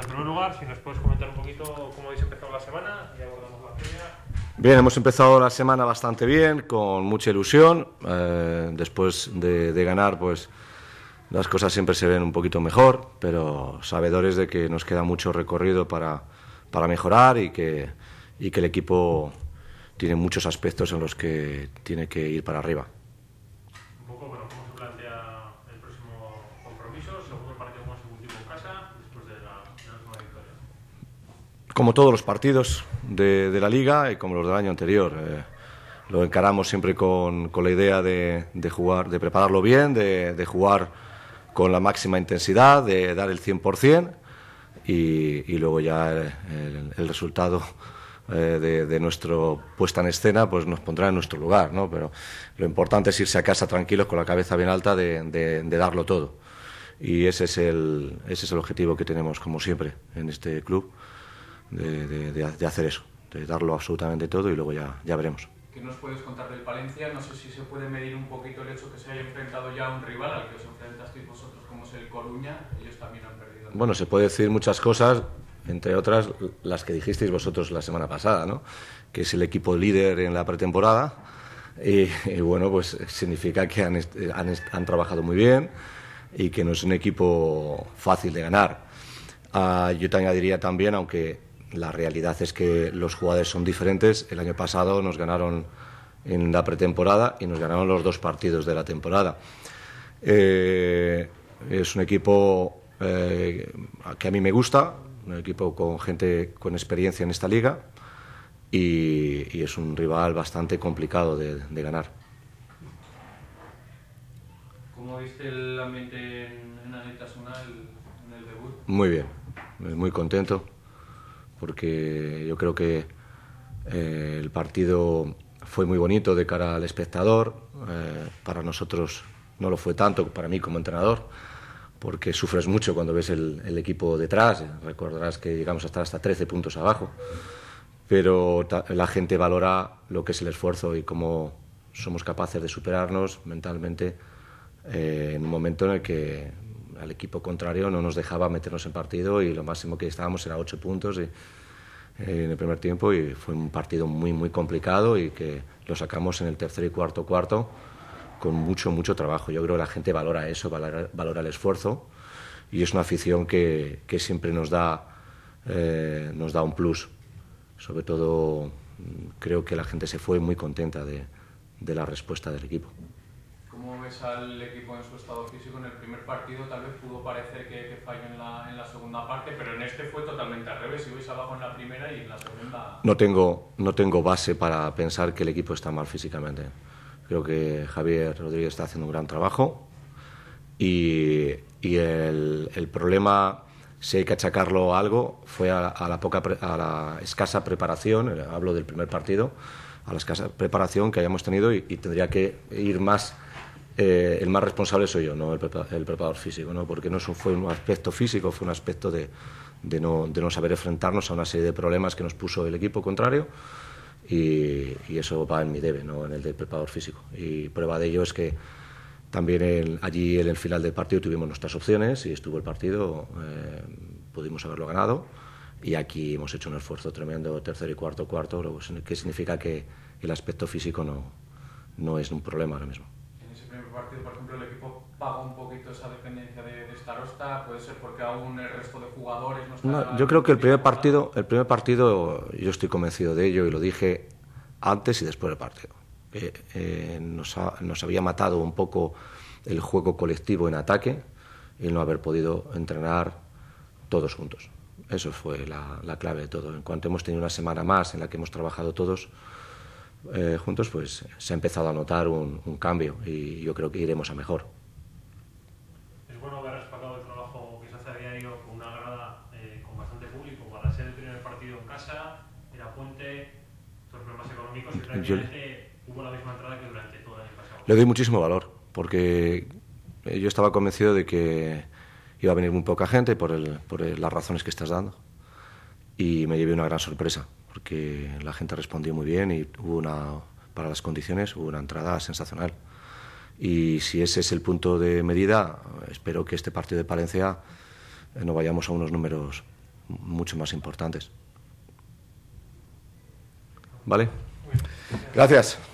En primer lugar, si nos puedes comentar un poquito cómo habéis empezado la semana y abordamos la previa. Bien, hemos empezado la semana bastante bien, con mucha ilusión. Después de ganar, pues las cosas siempre se ven un poquito mejor, pero sabedores de que nos queda mucho recorrido para mejorar y que el equipo tiene muchos aspectos en los que tiene que ir para arriba. Un poco, bueno, cómo se plantea el próximo compromiso, segundo partido consecutivo en casa, después de la última victoria. Como todos los partidos de la Liga y como los del año anterior, lo encaramos siempre con la idea de jugar, de prepararlo bien, de jugar con la máxima intensidad, de dar el 100% y luego ya el resultado de nuestra puesta en escena pues nos pondrá en nuestro lugar, ¿no? Pero lo importante es irse a casa tranquilos con la cabeza bien alta de darlo todo, y ese es el objetivo que tenemos como siempre en este club, de hacer eso, de darlo absolutamente todo y luego ya veremos. ¿Qué nos puedes contar del Palencia? No sé si se puede medir un poquito el hecho que se haya enfrentado ya a un rival al que os enfrentasteis vosotros, como es el Coruña. Ellos también han perdido. Bueno, se puede decir muchas cosas, entre otras las que dijisteis vosotros la semana pasada, ¿no? Que es el equipo líder en la pretemporada y bueno, pues significa que han trabajado muy bien y que no es un equipo fácil de ganar. Yo te añadiría también, aunque la realidad es que los jugadores son diferentes, el año pasado nos ganaron en la pretemporada y nos ganaron los 2 partidos de la temporada. Es un equipo que a mí me gusta, un equipo con gente con experiencia en esta liga y es un rival bastante complicado de ganar. ¿Cómo viste el ambiente en Anaitasuna en el debut? Muy bien, muy contento, porque yo creo que el partido fue muy bonito de cara al espectador. Para nosotros no lo fue tanto, para mí como entrenador, porque sufres mucho cuando ves el equipo detrás. Recordarás que llegamos a estar hasta 13 puntos abajo, pero la gente valora lo que es el esfuerzo y cómo somos capaces de superarnos mentalmente en un momento en el que al equipo contrario no nos dejaba meternos en partido y lo máximo que estábamos era 8 puntos en el primer tiempo, y fue un partido muy complicado y que lo sacamos en el tercer y cuarto con mucho trabajo. Yo creo que la gente valora eso, valora el esfuerzo, y es una afición que siempre nos da un plus. Sobre todo creo que la gente se fue muy contenta de la respuesta del equipo. ¿Cómo ves al equipo en su estado físico? En el primer partido tal vez pudo parecer que falló en la segunda parte, pero en este fue totalmente al revés. Ibais abajo en la primera y en la segunda... No tengo base para pensar que el equipo está mal físicamente. Creo que Javier Rodríguez está haciendo un gran trabajo y el problema, si hay que achacarlo a algo, fue a la escasa preparación. Hablo del primer partido, a la escasa preparación que hayamos tenido, y tendría que ir más. El más responsable soy yo, no el preparador físico, ¿no? Porque no fue un aspecto físico, fue un aspecto de no saber enfrentarnos a una serie de problemas que nos puso el equipo contrario, y eso va en mi debe, no en el del preparador físico. Y prueba de ello es que también allí en el final del partido tuvimos nuestras opciones y estuvo el partido, pudimos haberlo ganado, y aquí hemos hecho un esfuerzo tremendo tercer y cuarto, lo que significa que el aspecto físico no es un problema ahora mismo. Partido, por ejemplo, el equipo paga un poquito esa dependencia de Starosta. Puede ser porque aún el resto de jugadores no están... No, yo creo que el primer partido yo estoy convencido de ello, y lo dije antes y después del partido. Nos había matado un poco el juego colectivo en ataque y el no haber podido entrenar todos juntos. Eso fue la clave de todo. En cuanto hemos tenido una semana más en la que hemos trabajado todos juntos, pues se ha empezado a notar un cambio, y yo creo que iremos a mejor. Es bueno haber respaldado el trabajo que se hace a diario con una grada con bastante público. Para ser el primer partido en casa, era puente, los problemas económicos, y prácticamente hubo la misma entrada que durante todo el año pasado. Le doy muchísimo valor, porque yo estaba convencido de que iba a venir muy poca gente por las razones que estás dando, y me llevé una gran sorpresa, porque la gente respondió muy bien y para las condiciones hubo una entrada sensacional. Y si ese es el punto de medida, espero que este partido de Palencia no vayamos a unos números mucho más importantes. ¿Vale? Gracias.